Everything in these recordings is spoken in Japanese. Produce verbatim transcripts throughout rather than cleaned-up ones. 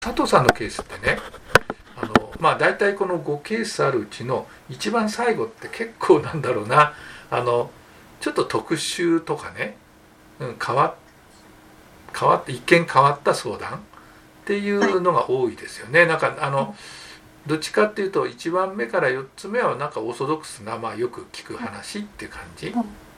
佐藤さんのケースってね、あのまあ大体このごケースあるうちの一番最後って結構なんだろうな、あのちょっと特殊とかね、うん、変わ変わって一見変わった相談っていうのが多いですよね。なんかあのどっちかっていうといちばんめからよっつめはなんかオーソドックスな、まあ、よく聞く話っていう感じ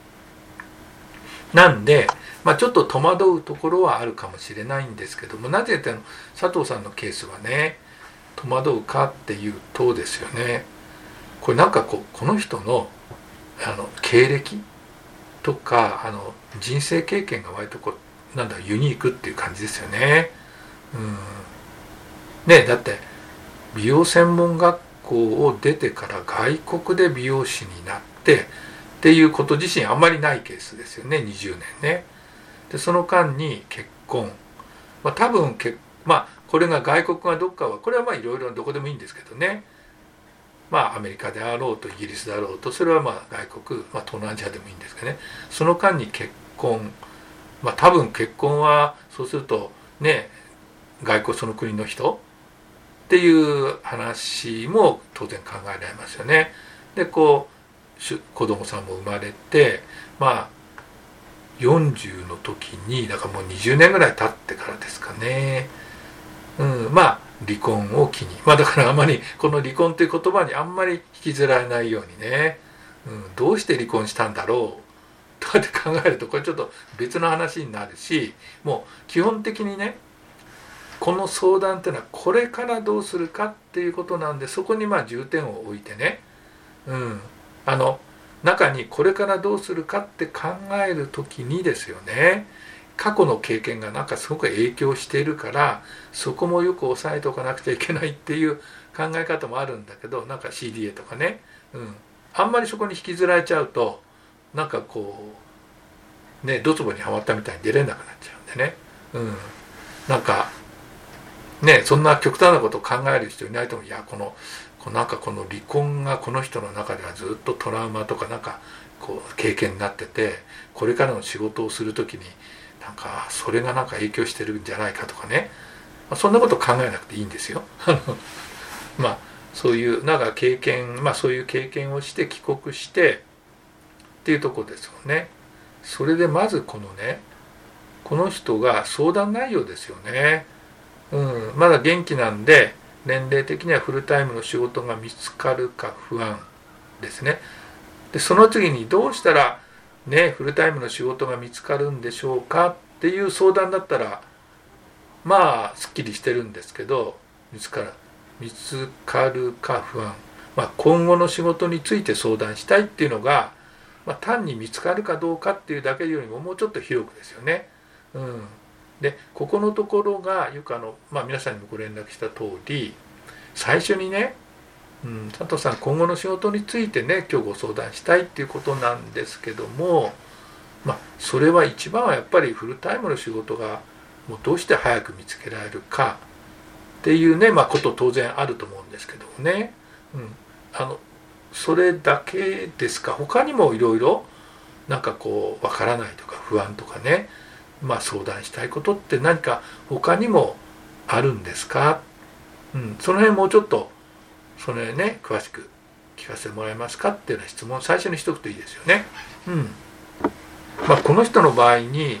なんで、まあ、ちょっと戸惑うところはあるかもしれないんですけども、なぜって佐藤さんのケースはね戸惑うかっていうとですよね、これなんかこうこの人のあの経歴とかあの人生経験が割とこうなんだユニークっていう感じですよね。うん、ねだって美容専門学校を出てから外国で美容師になってっていうこと自身あんまりないケースですよね。にじゅうねんね。でその間に結婚、まあ、多分けまあこれが外国がどっかはこれはまあいろいろどこでもいいんですけどね、まあアメリカであろうとイギリスであろうとそれはまあ外国、まあ、東南アジアでもいいんですけどね、その間に結婚、まあ多分結婚はそうするとね外国その国の人っていう話も当然考えられますよね。でこう子供さんも生まれて、まあよんじゅうの時にだからもうにじゅうねんぐらい経ってからですかね、うん、まあ離婚を機に、まあだからあまりこの離婚という言葉にあんまり引きずられないようにね、うん、どうして離婚したんだろうとかって考えるとこれちょっと別の話になるし、もう基本的にねこの相談っていうのはこれからどうするかっていうことなんで、そこにまあ重点を置いてね、うん、あの中にこれからどうするかって考える時にですよね、過去の経験がなんかすごく影響しているからそこもよく押さえておかなくちゃいけないっていう考え方もあるんだけど、なんか シーディーエー とかね、うん、あんまりそこに引きずられちゃうとなんかこうねドツボにはまったみたいに出れなくなっちゃうんでね、うん、なんかねそんな極端なことを考える人いないと思う。いやこのなんかこの離婚がこの人の中ではずっとトラウマとかなんかこう経験になってて、これからの仕事をする時になんかそれがなんか影響してるんじゃないかとかね、そんなこと考えなくていいんですよ。まあそういうなんか経験、まあそういう経験をして帰国してっていうところですよね。それでまずこのねこの人が相談内容ですよね。うん、まだ元気なんで年齢的にはフルタイムの仕事が見つかるか不安ですね。でその次にどうしたらねフルタイムの仕事が見つかるんでしょうかっていう相談だったらまあすっきりしてるんですけど、見つかる見つかるか不安、まあ、今後の仕事について相談したいっていうのが、まあ、単に見つかるかどうかっていうだけよりももうちょっと広くですよね。うんでここのところがよくあの、まあ、皆さんにもご連絡した通り最初にね、うん、佐藤さん今後の仕事についてね今日ご相談したいっていうことなんですけども、まあそれは一番はやっぱりフルタイムの仕事がもうどうして早く見つけられるかっていうね、まあ、こと当然あると思うんですけどもね、うん、あのそれだけですか。他にもいろいろなんかこうわからないとか不安とかね、まあ、相談したいことって何か他にもあるんですか、うん、その辺もうちょっとそれね詳しく聞かせてもらえますかっていうような質問を最初にしとくといいですよね。うんまあ、この人の場合に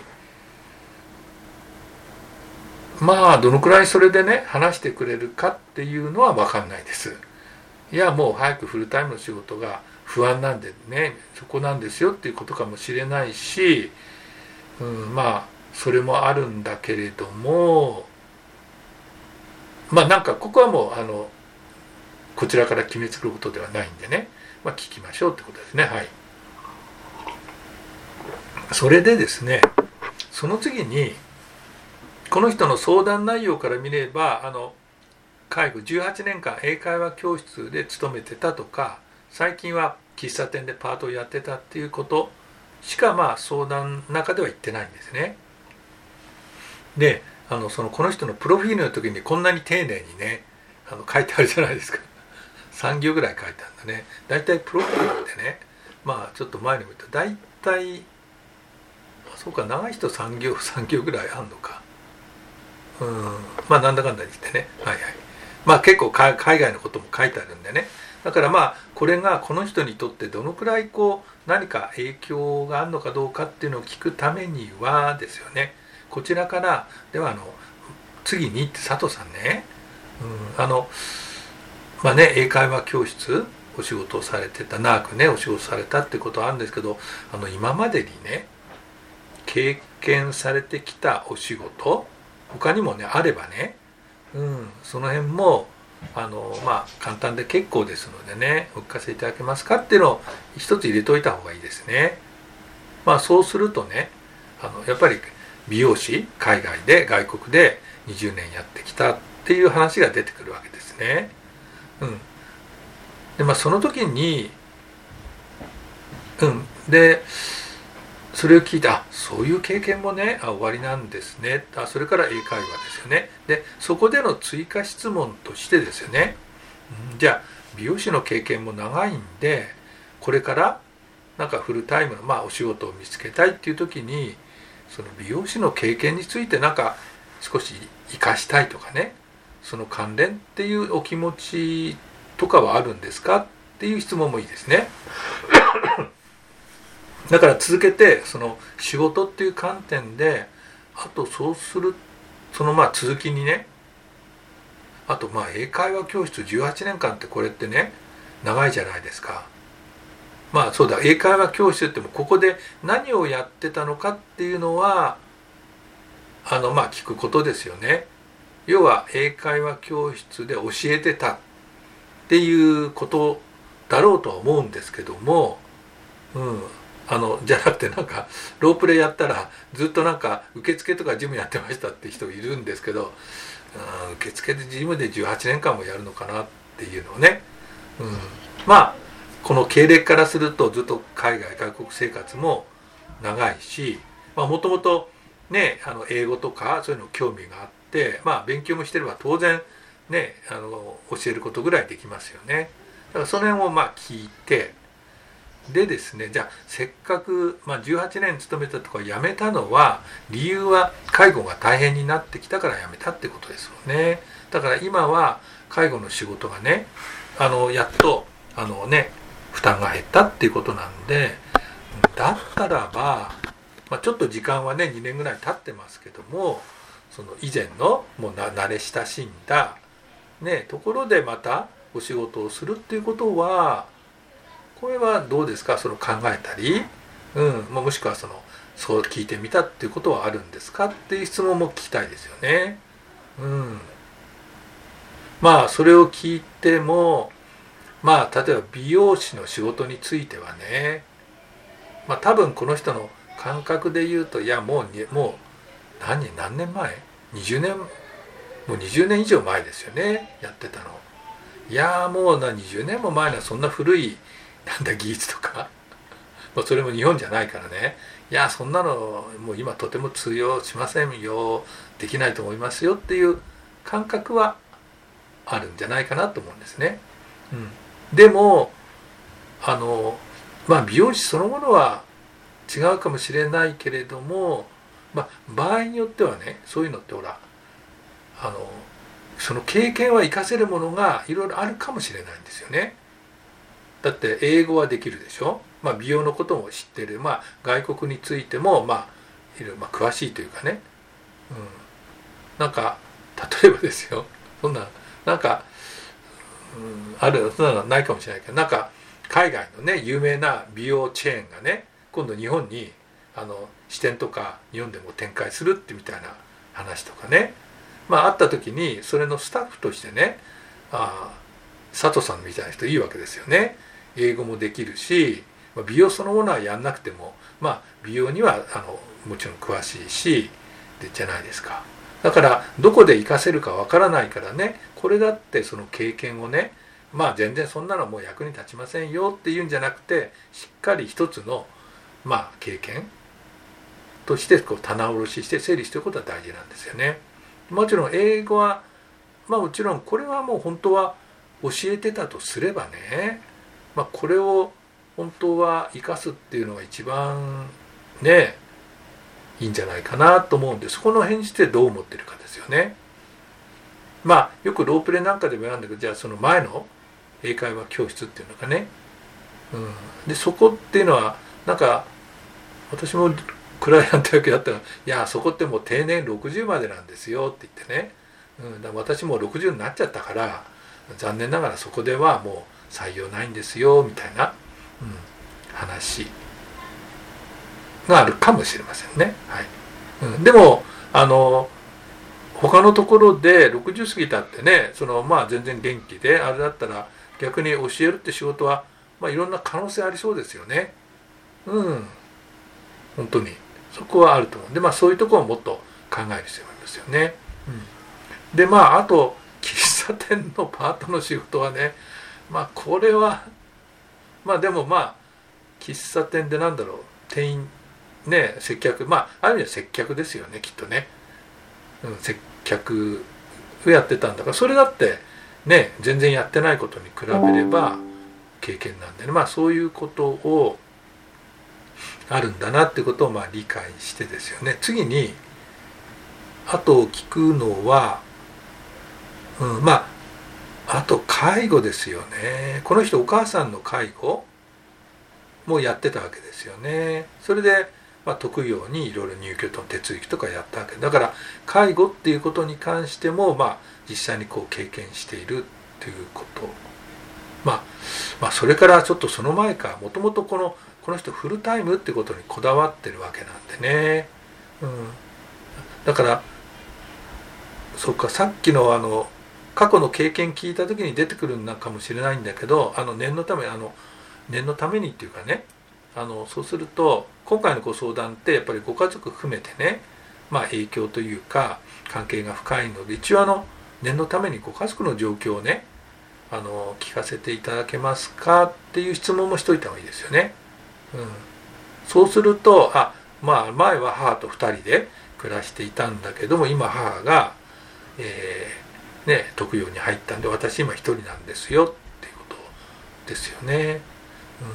まあどのくらいそれでね話してくれるかっていうのは分かんないです。いやもう早くフルタイムの仕事が不安なんでねそこなんですよっていうことかもしれないし、うん、まあそれもあるんだけれども、まあなんかここはもうあのこちらから決めつけることではないんでね、まあ、聞きましょうってことですね。はい。それでですねその次にこの人の相談内容から見ればあの介護じゅうはちねんかん英会話教室で勤めてたとか最近は喫茶店でパートをやってたっていうことしかまあ相談の中では言ってないんですね。であのそのこの人のプロフィールの時にこんなに丁寧にねあの書いてあるじゃないですか。さん行ぐらい書いてあるんだね。だいたいプロフィールってねまあちょっと前にも言っただいたいそうか長い人さん行さん行ぐらいあるのか、 うん、まあなんだかんだ言ってね、はいはい、まあ結構海外のことも書いてあるんでね、だからまあこれがこの人にとってどのくらいこう何か影響があるのかどうかっていうのを聞くためにはですよね、こちらからではあの次にって佐藤さんね、うん、あのまあね英会話教室お仕事をされてた長くねお仕事されたってことはあるんですけど、あの今までにね経験されてきたお仕事他にもねあればね、うん、その辺もあのまあ簡単で結構ですのでねお聞かせいただけますかっていうのを一つ入れといた方がいいですね。まあそうするとねあのやっぱり美容師海外で外国でにじゅうねんやってきたっていう話が出てくるわけですね。うん、でまあその時に、うん、でそれを聞いて、あ、そういう経験もね、あ、終わりなんですね。あ、それから英会話ですよね。で、そこでの追加質問としてですよね。うん、じゃあ、美容師の経験も長いんで、これからなんかフルタイムの、まあ、お仕事を見つけたいっていう時に、その美容師の経験についてなんか少し活かしたいとかね、その関連っていうお気持ちとかはあるんですかっていう質問もいいですね。だから続けてその仕事っていう観点で、あとそうするそのまあ続きにね、あとまあ英会話教室じゅうはちねんかんってこれってね長いじゃないですか。まあそうだ、英会話教室ってもここで何をやってたのかっていうのはあのまあ聞くことですよね。要は英会話教室で教えてたっていうことだろうとは思うんですけども、うん、あのじゃなくてなんかロープレイやったらずっとなんか受付とか事務やってましたって人いるんですけど、うん、受付で事務でじゅうはちねんかんもやるのかなっていうのをね、うん、まあこの経歴からするとずっと海外外国生活も長いし、もともとねあの英語とかそういうの興味があって、まあ勉強もしてれば当然ねあの教えることぐらいできますよね。だからその辺をまあ聞いて、でですね、じゃあせっかく、まあ、じゅうはちねん勤めたところ辞めたのは理由は介護が大変になってきたから辞めたってことですよね。だから今は介護の仕事がねあのやっとあのね負担が減ったっていうことなんで、だったらば、まあ、ちょっと時間はねにねんぐらい経ってますけども、その以前のもう慣れ親しんだ、ね、ところでまたお仕事をするっていうことはこれはどうですか、その考えたり、うん、もしくはそのそう聞いてみたっていうことはあるんですかっていう質問も聞きたいですよね。うん、まあそれを聞いても、まあ例えば美容師の仕事についてはね、まあ多分この人の感覚で言うと、いやもうにもう何何年前にじゅうねんもうにじゅうねん以上前ですよねやってたの。いやもうなにじゅうねんも前のそんな古いなんだ技術とかもうそれも日本じゃないからね、いやそんなのもう今とても通用しませんよ、できないと思いますよっていう感覚はあるんじゃないかなと思うんですね。うん、でもあのまあ美容師そのものは違うかもしれないけれども、まあ場合によってはねそういうのってほらあのその経験は活かせるものがいろいろあるかもしれないんですよね。だって英語はできるでしょ、まあ、美容のことも知ってる、まあ、外国についても、まあ、いろいろまあ詳しいというかね、うん、なんか例えばですよ、そんななんか、うん、あるそんなのはないかもしれないけど、なんか海外のね有名な美容チェーンがね今度日本にあの支店とか日本でも展開するってみたいな話とかね、まああった時にそれのスタッフとしてね、あ佐藤さんみたいな人いいわけですよね。英語もできるし、美容そのものはやんなくても、まあ美容にはあのもちろん詳しいしでじゃないですか。だからどこで活かせるかわからないからね、これだってその経験をね、まあ全然そんなのもう役に立ちませんよっていうんじゃなくて、しっかり一つのまあ経験としてこう棚卸しして整理していくことは大事なんですよね。もちろん英語はまあもちろんこれはもう本当は教えてたとすればね、まあ、これを本当は生かすっていうのが一番ねいいんじゃないかなと思うんで、そこの辺にしてどう思ってるかですよね。まあよくロープレなんかでもやるんだけど、じゃあその前の英会話教室っていうのかね、うん、でそこっていうのはなんか私もクライアント役やったら「いやそこってもう定年ろくじゅうまでなんですよ」って言ってね、うん、だから私もろくじゅうになっちゃったから残念ながらそこではもう採用ないんですよみたいな、うん、話があるかもしれませんね。はい、うん、でもあの他のところでろくじゅう過ぎたってね、そのまあ全然元気であれだったら逆に教えるって仕事は、まあ、いろんな可能性ありそうですよね。うん、本当にそこはあると思うんで、まあそういうところをもっと考える必要がありますよね。うん、でまああと喫茶店のパートの仕事はね、まあこれはまあでもまあ喫茶店でなんだろう、店員ね、接客、まあある意味では接客ですよねきっとね、うん、接客をやってたんだから、それだってね全然やってないことに比べれば経験なんでね、まあそういうことをあるんだなってことをまあ理解してですよね。次にあと聞くのは、うん、まああと介護ですよね。この人お母さんの介護もやってたわけですよね。それで、まあ、得意ようにいろいろ入居と手続きとかやったわけだから、介護っていうことに関しても、まあ、実際にこう経験しているっていうこと、まあ、まあそれからちょっとその前か、もともとこのこの人フルタイムってことにこだわってるわけなんでね、うん、だからそっか、さっきのあの過去の経験聞いた時に出てくるのかもしれないんだけど、あの念のためあの念のためにっていうかね、あのそうすると今回のご相談ってやっぱりご家族含めてね、まあ影響というか関係が深いので、一応あの念のためにご家族の状況をね、あの聞かせていただけますかっていう質問もしといた方がいいですよね。うん、そうすると、あ、まあ前は母とふたりで暮らしていたんだけども、今母が、えーね、特養に入ったんで私今一人なんですよっていうことですよね。うん、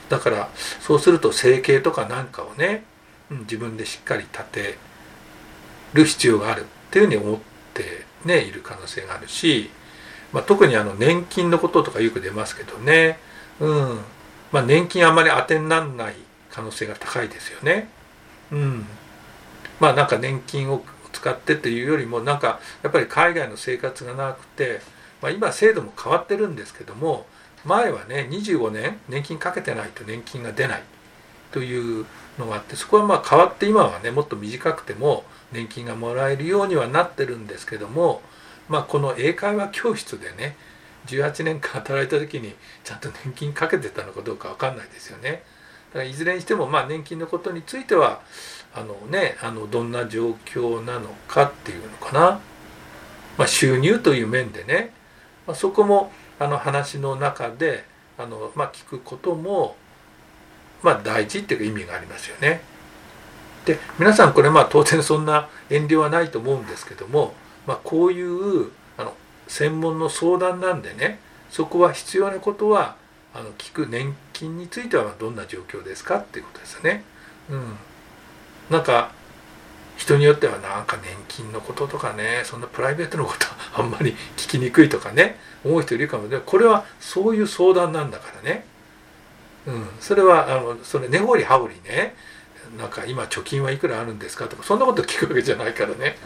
だからそうすると生計とかなんかをね、うん、自分でしっかり立てる必要があるっていうふうに思ってねいる可能性があるし、まあ、特にあの年金のこととかよく出ますけどね、うんまあ、年金あんまり当てにならない可能性が高いですよね。うん、まあなんか年金を使ってっていうよりも、なんかやっぱり海外の生活が長くて、まあ、今制度も変わってるんですけども、前はねにじゅうごねん年金かけてないと年金が出ないというのがあって、そこはまあ変わって今はねもっと短くても年金がもらえるようにはなってるんですけども、まあこの英会話教室でねじゅうはちねんかん働いた時にちゃんと年金かけてたのかどうか分かんないですよね。だからいずれにしてもまあ年金のことについてはあのねあのどんな状況なのかっていうのかな、まあ、収入という面でね、まあ、そこもあの話の中であの、まあ、聞くことも、まあ、大事っていうか意味がありますよね。で皆さんこれまあ当然そんな遠慮はないと思うんですけども、まあ、こういうあの専門の相談なんでね、そこは必要なことはあの聞く。年金についてはどんな状況ですかっていうことですよね。うん、なんか人によってはなんか年金のこととかね、そんなプライベートのことあんまり聞きにくいとかね思う人いるかも。でこれはそういう相談なんだからね、うん、それはあのそれ根掘り葉掘りね、なんか今貯金はいくらあるんですかとかそんなこと聞くわけじゃないからね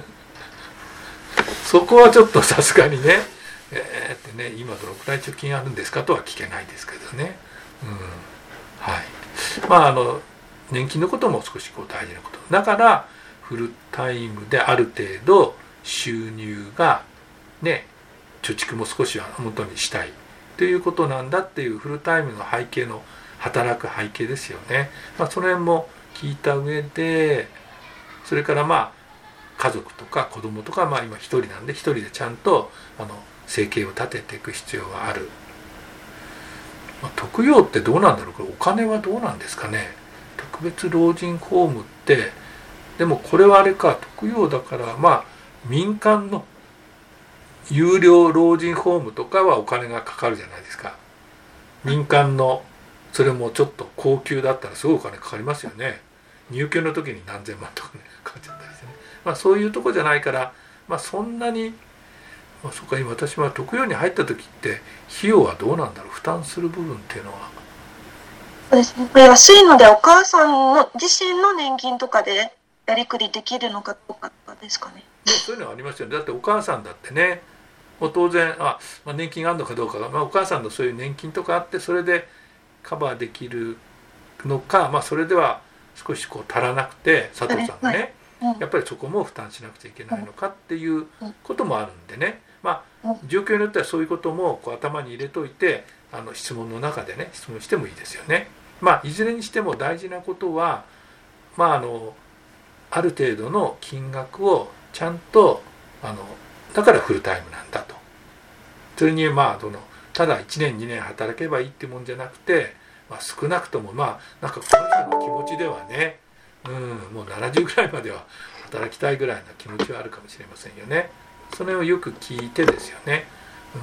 そこはちょっとさすがにね、えー、ってね今どのくらい貯金あるんですかとは聞けないですけどね、うん、はい。まああの年金のことも少しこう大事なことだから、フルタイムである程度収入がね貯蓄も少しは元にしたいということなんだっていうフルタイムの背景の働く背景ですよね。まあ、その辺も聞いた上で、それからまあ家族とか子供とか、まあ今一人なんで一人でちゃんとあの生計を立てていく必要がある。まあ、特養ってどうなんだろう、これお金はどうなんですかね。特別老人ホームってでもこれはあれか、特養だからまあ民間の有料老人ホームとかはお金がかかるじゃないですか。民間のそれもちょっと高級だったらすごいお金かかりますよね。 入居の時に何千万とかねかかっちゃったりしてね、まあ、そういうとこじゃないから、まあ、そんなに、まあ、そうか今私は特養に入った時って費用はどうなんだろう、負担する部分っていうのは。 そうですね、これ安いのでお母さんの自身の年金とかでやりくりできるのかどうかとかですかね。 でもそういうのはありますよね。だってお母さんだってね、もう当然あ、まあ、年金があるのかどうかが、まあ、お母さんのそういう年金とかあってそれでカバーできるのか、まあ、それでは少しこう足らなくて佐藤さんがね、はい、やっぱりそこも負担しなくちゃいけないのかっていうこともあるんでね、まあ、状況によってはそういうこともこう頭に入れといてあの質問の中でね質問してもいいですよね。まあ、いずれにしても大事なことは、まあ、あのある程度の金額をちゃんとあのだからフルタイムなんだと。それにまあどのただいちねんにねん働けばいいってもんじゃなくて、まあ、少なくともまあなんかこの人の気持ちではね、うん、もうななじゅうぐらいまでは働きたいぐらいな気持ちはあるかもしれませんよね。それをよく聞いてですよね。うん、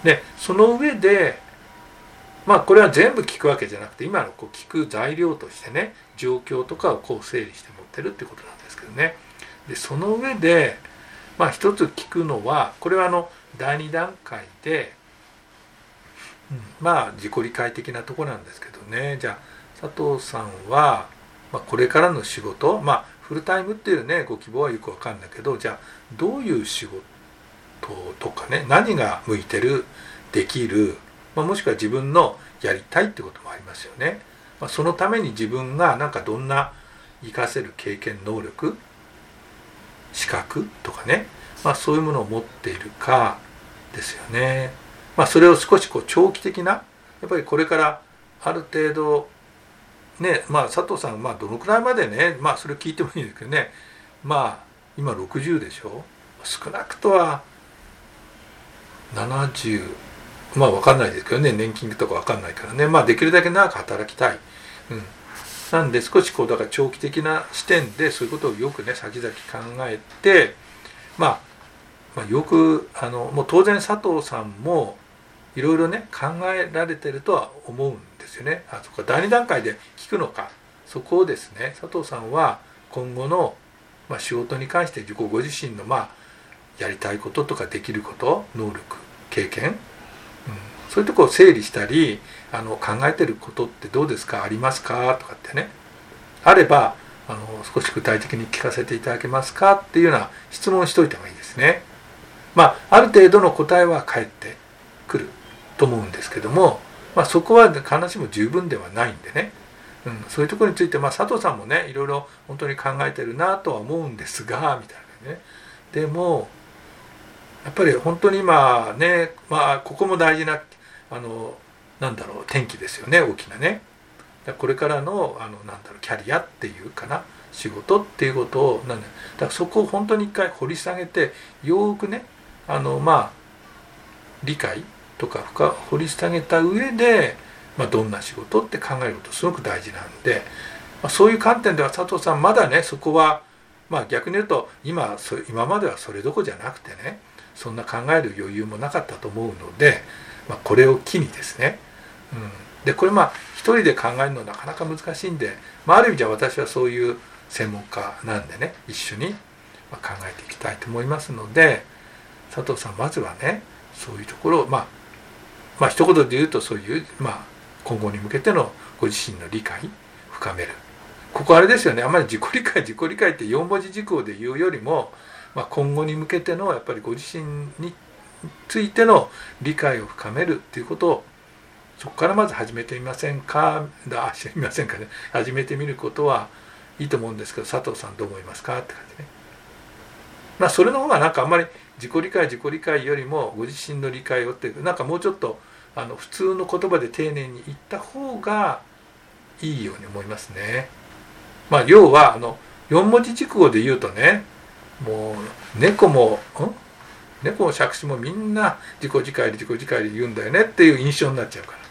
でその上でまあこれは全部聞くわけじゃなくて今のこう聞く材料としてね状況とかをこう整理して持ってるってことなんですけどね。でその上でまあ一つ聞くのはこれはあのだいに段階で、うん、まあ自己理解的なとこなんですけどね。じゃあ佐藤さんは、まあ、これからの仕事まあフルタイムっていうねご希望はよくわかんないけどじゃあどういう仕事とかね何が向いてるできる、まあ、もしくは自分のやりたいってこともありますよね。まあ、そのために自分がなんかどんな活かせる経験能力資格とかね、まあ、そういうものを持っているかですよね。まあ、それを少しこう長期的なやっぱりこれからある程度ねまあ佐藤さんまあどのくらいまでねまあそれ聞いてもいいんですけどねまあ今ろくじゅうでしょ少なくとはななじゅうまあ分かんないですけどね年金とか分かんないからねまあできるだけ長く働きたい、うん、なんで少しこうだから長期的な視点でそういうことをよくね先々考えて、まあ、まあよくあのもう当然佐藤さんもいろいろね考えられてるとは思うんですよね。あそこかだいに段階で聞くのかそこをですね佐藤さんは今後の、まあ、仕事に関して自己ご自身のまあやりたいこととかできること能力経験、うん、そういうところを整理したりあの考えてることってどうですかありますかとかってねあればあの少し具体的に聞かせていただけますかっていうような質問をしといた方がいいですね。まあある程度の答えは返ってくると思うんですけども、まあ、そこは必ずしも十分ではないんでね、うん、そういうところについて、まあ、佐藤さんもねいろいろ本当に考えてるなとは思うんですがみたいなねでもやっぱり本当に今ね、まあ、ここも大事なあのなんだろう転機ですよね大きなね。これからのあのなんだろうキャリアっていうかな仕事っていうことをなんだだからそこを本当に一回掘り下げてよくねあのまあ理解とか深掘り下げた上で、まあ、どんな仕事って考えることすごく大事なんで、まあ、そういう観点では佐藤さんまだねそこは、まあ、逆に言うと 今, そ今まではそれどころじゃなくてねそんな考える余裕もなかったと思うので、まあ、これを機にですね、うん、でこれまあ一人で考えるのなかなか難しいんで、まあ、ある意味じゃ私はそういう専門家なんでね一緒に考えていきたいと思いますので佐藤さんまずはねそういうところをまあまあ一言で言うとそういう、まあ、今後に向けてのご自身の理解深めるここあれですよねあんまり自己理解自己理解ってよん文字熟語で言うよりも、まあ、今後に向けてのやっぱりご自身についての理解を深めるっていうことをそこからまず始めてみませんかだ知りませんかね始めてみることはいいと思うんですけど佐藤さんどう思いますかって感じね。まあそれの方がなんかあんまり自己理解自己理解よりもご自身の理解をってなんかもうちょっとあの普通の言葉で丁寧に言った方がいいように思いますね。まあ要はあのよん文字熟語で言うとねもう猫もん猫も杓子もみんな自己理解で自己理解で言うんだよねっていう印象になっちゃうから、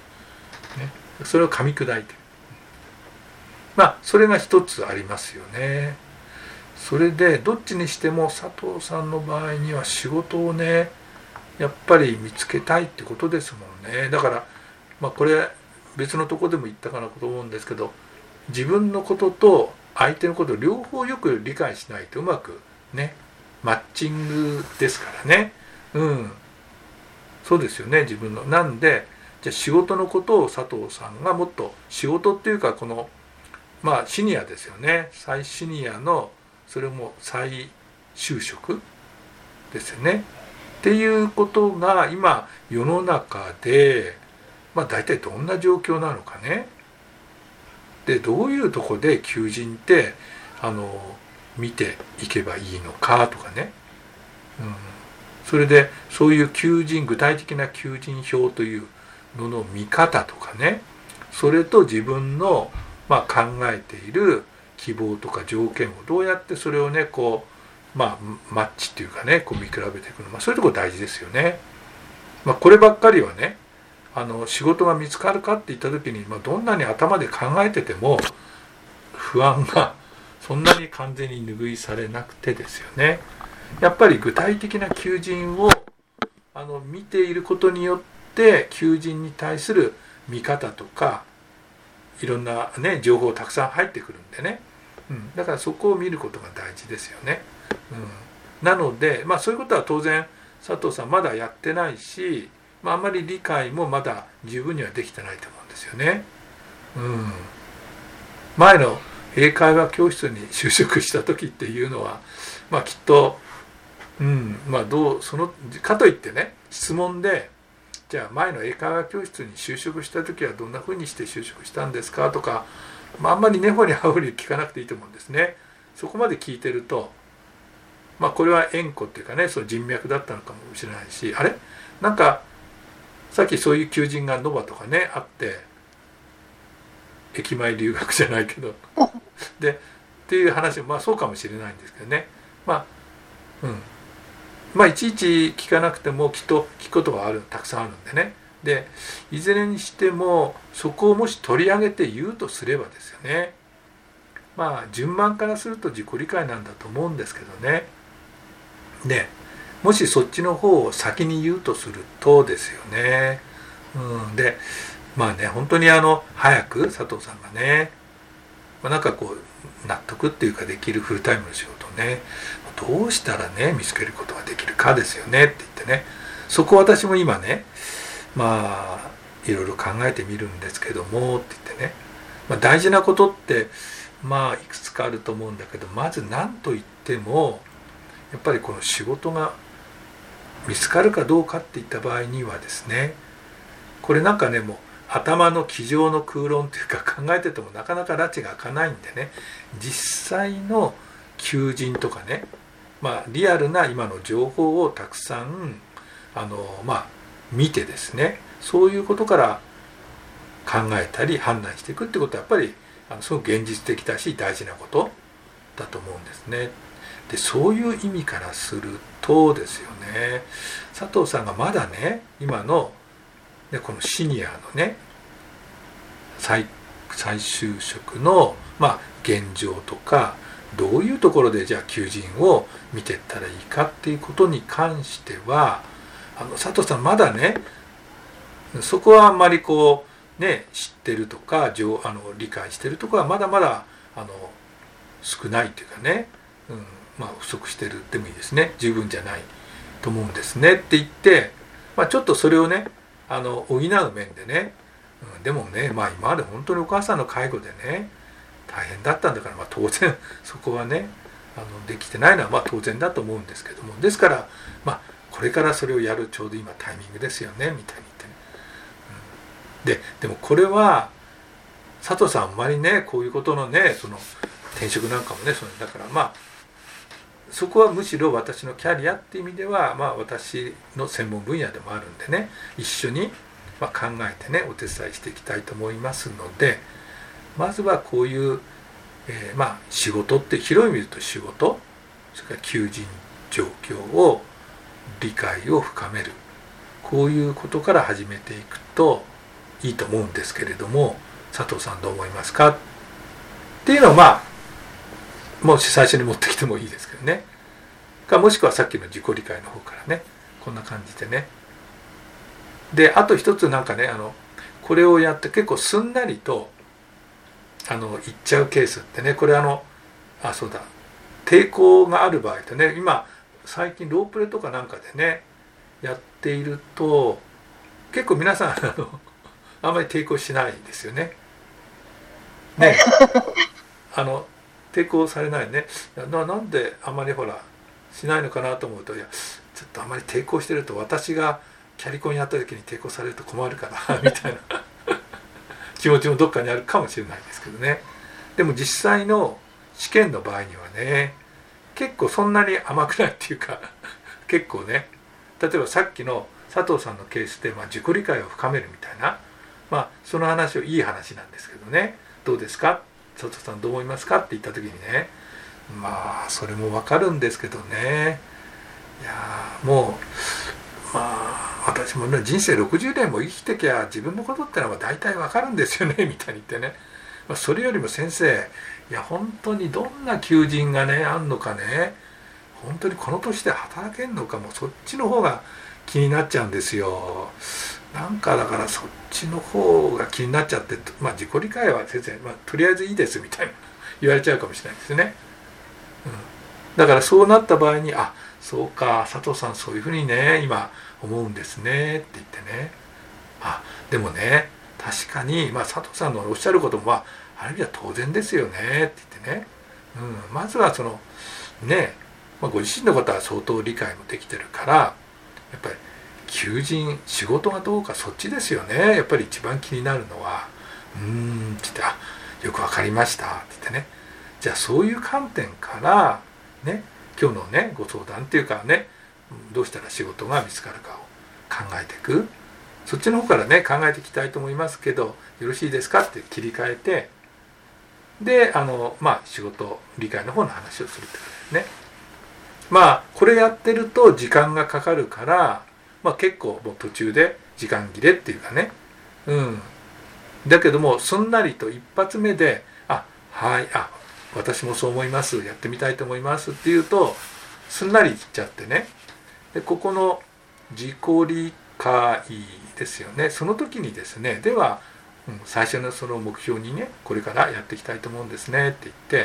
ね、それを噛み砕いてまあそれが一つありますよね。それでどっちにしても佐藤さんの場合には仕事をねやっぱり見つけたいってことですもんね。だから、まあ、これ別のとこでも言ったかなと思うんですけど自分のことと相手のことを両方よく理解しないとうまくねマッチングですからね。うんそうですよね。自分のなんでじゃあ仕事のことを佐藤さんがもっと仕事っていうかこのまあシニアですよね。再シニアのそれも再就職ですよね。っていうことが今世の中でまあ大体どんな状況なのかね。でどういうとこで求人ってあの見ていけばいいのかとかね。うんそれでそういう求人具体的な求人票というのの見方とかねそれと自分の、まあ、考えている希望とか条件をどうやってそれをねこう、まあ、マッチっていうかねこう見比べていくの、まあ、そういうところ大事ですよね。まあ、こればっかりはねあの仕事が見つかるかって言った時に、まあ、どんなに頭で考えてても不安がそんなに完全に拭いされなくてですよね。やっぱり具体的な求人をあの見ていることによって求人に対する見方とかいろんな、ね、情報たくさん入ってくるんでね、うん、だからそこを見ることが大事ですよね。うん、なので、まあ、そういうことは当然佐藤さんまだやってないし、まあ、あまり理解もまだ十分にはできてないと思うんですよね。うん、前の英会話教室に就職した時っていうのは、まあ、きっとうん、まあどうそのかといってね質問でじゃあ前の英会話教室に就職した時はどんなふうにして就職したんですかとか、まあ、あんまり根掘り葉掘り聞かなくていいと思うんですね。そこまで聞いてるとまあこれは縁故っていうかねその人脈だったのかもしれないしあれなんかさっきそういう求人がノバとかねあって駅前留学じゃないけどでっていう話もまあそうかもしれないんですけどねまあうんまあいちいち聞かなくてもきっと聞くことはあるたくさんあるんでね。でいずれにしてもそこをもし取り上げて言うとすればですよねまあ順番からすると自己理解なんだと思うんですけどね。でもしそっちの方を先に言うとするとですよね、うん、でまあね本当にあの早く佐藤さんがね、まあ、なんかこう納得っていうかできるフルタイムの仕事をねどうしたらね見つけることができるかですよねって言ってねそこ私も今ねまあいろいろ考えてみるんですけどもって言ってね、まあ、大事なことってまあいくつかあると思うんだけどまず何と言ってもやっぱりこの仕事が見つかるかどうかっていった場合にはですねこれなんかねもう頭の机上の空論というか考えててもなかなか拉致が開かないんでね実際の求人とかねまあリアルな今の情報をたくさんあのまあ見てですねそういうことから考えたり判断していくってことはやっぱりあのすごく現実的だし大事なことだと思うんですね。でそういう意味からするとですよね佐藤さんがまだね今のでこのシニアのね 再, 再就職の、まあ、現状とかどういうところでじゃあ求人を見ていったらいいかっていうことに関してはあの佐藤さんまだねそこはあんまりこうね知ってるとかあの理解してるところはまだまだあの少ないというかね、うんまあ、不足してるでもいいですね十分じゃないと思うんですねって言って、まあ、ちょっとそれをねあの補う面でね、うん、でもね、まあ、今まで本当にお母さんの介護でね大変だったんだから、まあ、当然そこはねあのできてないのはまあ当然だと思うんですけどもですから、まあ、これからそれをやるちょうど今タイミングですよねみたいに言ってね、うん、ででもこれは佐藤さんあんまりねこういうことのねその転職なんかもねそのだからまあそこはむしろ私のキャリアっていう意味では、まあ、私の専門分野でもあるんでね一緒にまあ考えてねお手伝いしていきたいと思いますのでまずはこういう、えー、まあ仕事って広い意味で言うと仕事それから求人状況を理解を深めるこういうことから始めていくといいと思うんですけれども佐藤さんどう思いますかっていうのをまあもし最初に持ってきてもいいですけどねかもしくはさっきの自己理解の方からねこんな感じでねであと一つなんかねあのこれをやって結構すんなりとあの行っちゃうケースってね、これあのあそうだ抵抗がある場合とね、今最近ロープレとかなんかでねやっていると結構皆さんあのあんまり抵抗しないですよね。ねあの抵抗されないね。な, なんであんまりほらしないのかなと思うと、いやちょっとあんまり抵抗してると私がキャリコンやった時に抵抗されると困るからみたいな気持ちもどっかにあるかもしれないですけどね。でも実際の試験の場合にはね結構そんなに甘くないっていうか結構ね、例えばさっきの佐藤さんのケースで、まあ、自己理解を深めるみたいな、まあその話をいい話なんですけどね、どうですか佐藤さんどう思いますかって言った時にね、まあそれも分かるんですけどね、いやもうまあ私もね人生ろくじゅうねんも生きてきゃ自分のことってのは大体分かるんですよねみたいに言ってね、まあ、それよりも先生いや本当にどんな求人がねあんのかね、本当にこの年で働けんのかもそっちの方が気になっちゃうんですよ。なんかだからそっちの方が気になっちゃって、まあ自己理解は先生、まあ、とりあえずいいですみたいな言われちゃうかもしれないですね、うん、だからそうなった場合にあそうか佐藤さんそういうふうにね今思うんですねって言ってね、あでもね確かに、まあ、佐藤さんのおっしゃることも、まあ、ある意味は当然ですよねって言ってね、うん、まずはそのね、まあ、ご自身のことは相当理解もできてるからやっぱり求人仕事がどうかそっちですよねやっぱり一番気になるのは。うーんって言ってあよくわかりましたって言ってね、じゃあそういう観点からね今日のねご相談っていうかねどうしたら仕事が見つかるかを考えていく、そっちの方からね考えていきたいと思いますけどよろしいですかって切り替えて、であのまあ仕事理解の方の話をするってことですね。まあこれやってると時間がかかるから、まあ、結構もう途中で時間切れっていうかね、うんだけどもすんなりと一発目であはいあ私もそう思いますやってみたいと思いますっていうとすんなりいっちゃってね、でここの自己理解ですよね、その時にですねでは、うん、最初のその目標にねこれからやっていきたいと思うんですねって言って、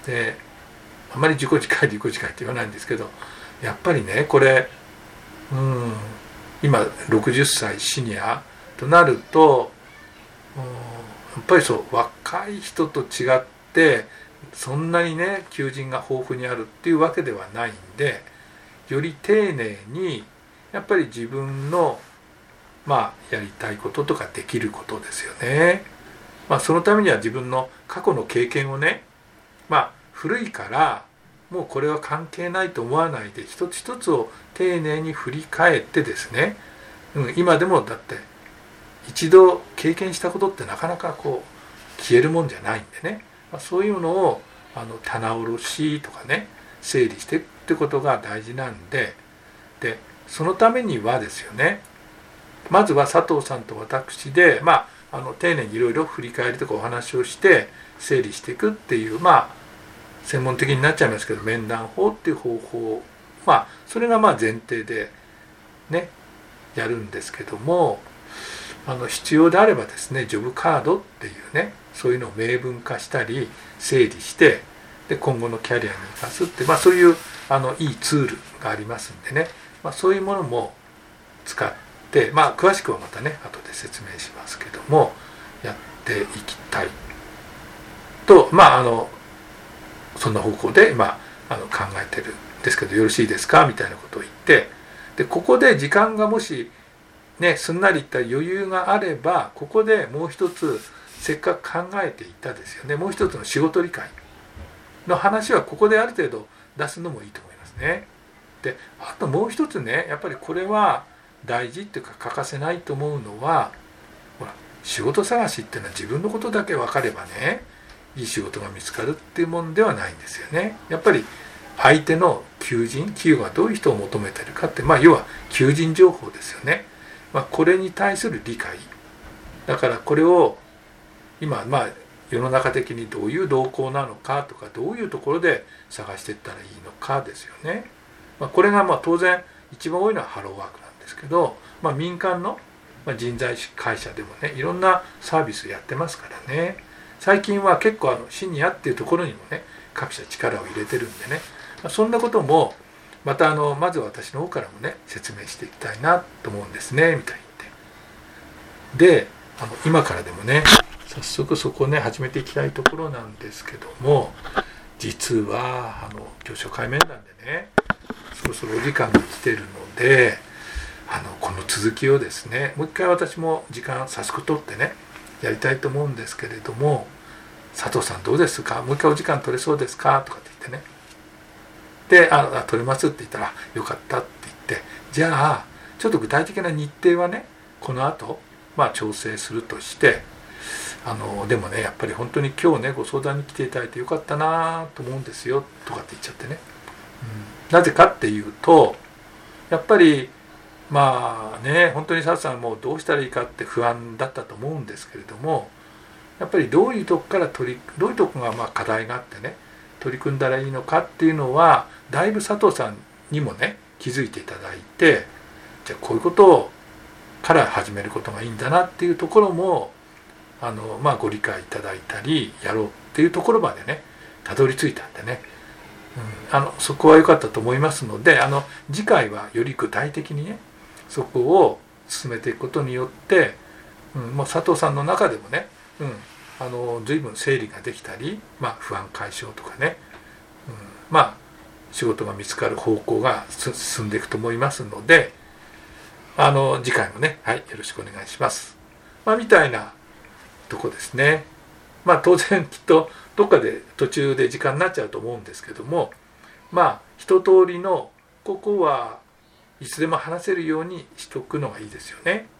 であまり自己理解自己理解って言わないんですけど、やっぱりねこれ、うん、今ろくじゅっさいシニアとなると、うん、やっぱりそう若い人と違ってそんなにね求人が豊富にあるっていうわけではないんで、より丁寧にやっぱり自分のまあやりたいこととかできることですよね。まあそのためには自分の過去の経験をね、まあ古いからもうこれは関係ないと思わないで一つ一つを丁寧に振り返ってですね、うん、今でもだって一度経験したことってなかなかこう消えるもんじゃないんでね、まあ、そういうのをあの棚卸しとかね整理していくってことが大事なんで、でそのためにはですよね、まずは佐藤さんと私で、まあ、あの丁寧にいろいろ振り返りとかお話をして整理していくっていう、まあ専門的になっちゃいますけど面談法っていう方法、まあそれがまあ前提でねやるんですけども、あの必要であればですねジョブカードっていうねそういうのを明文化したり整理してで今後のキャリアに生かすって、まあ、そういうあのいいツールがありますんでね、まあ、そういうものも使って、まあ、詳しくはまたね後で説明しますけどもやっていきたいと、まああのそんな方向で今あの考えてるんですけどよろしいですかみたいなことを言って、でここで時間がもしねすんなりいった余裕があればここでもう一つせっかく考えていたですよねもう一つの仕事理解の話はここである程度出すのもいいと思いますね。であともう一つねやっぱりこれは大事っていうか欠かせないと思うのは、ほら仕事探しっていうのは自分のことだけ分かればねいい仕事が見つかるっていうもんではないんですよね。やっぱり相手の求人企業がどういう人を求めてるかって、まあ要は求人情報ですよね。まあ、これに対する理解だからこれを今まあ世の中的にどういう動向なのかとかどういうところで探していったらいいのかですよね。まあ、これがまあ当然一番多いのはハローワークなんですけど、まあ、民間の人材会社でもねいろんなサービスやってますからね。 最近は結構あのシニアっていうところにもね各社力を入れてるんでね、そんなこともまたあのまず私の方からもね説明していきたいなと思うんですねみたいに言って、であの今からでもね早速そこをね始めていきたいところなんですけども、実はあの業種会面談でねそろそろお時間が来てるので、あのこの続きをですねもう一回私も時間早速取ってねやりたいと思うんですけれども、佐藤さんどうですか、もう一回お時間取れそうですかとかって言ってね、で「あ取れます」って言ったら「よかった」って言って、じゃあちょっと具体的な日程はねこの後まあ調整するとして、あのでもねやっぱり本当に今日ねご相談に来ていただいてよかったなと思うんですよとかって言っちゃってね、うん、なぜかっていうとやっぱりまあね本当に佐藤さんもうどうしたらいいかって不安だったと思うんですけれども、やっぱりどういうとこから取りどういうとこがまあ課題があってね取り組んだらいいのかっていうのはだいぶ佐藤さんにもね気づいていただいて、じゃあこういうことをから始めることがいいんだなっていうところもあの、まあ、ご理解いただいたりやろうっていうところまでねたどり着いたんでね、うん、あのそこは良かったと思いますので、あの次回はより具体的にねそこを進めていくことによって、うん、もう佐藤さんの中でもね、うん、あの随分整理ができたり、まあ、不安解消とかね、うん、まあ仕事が見つかる方向が進んでいくと思いますので、あの次回もね、はい、よろしくお願いします。まあ、みたいなとこですね。まあ当然きっとどっかで途中で時間になっちゃうと思うんですけども、まあ一通りのここはいつでも話せるようにしとくのがいいですよね。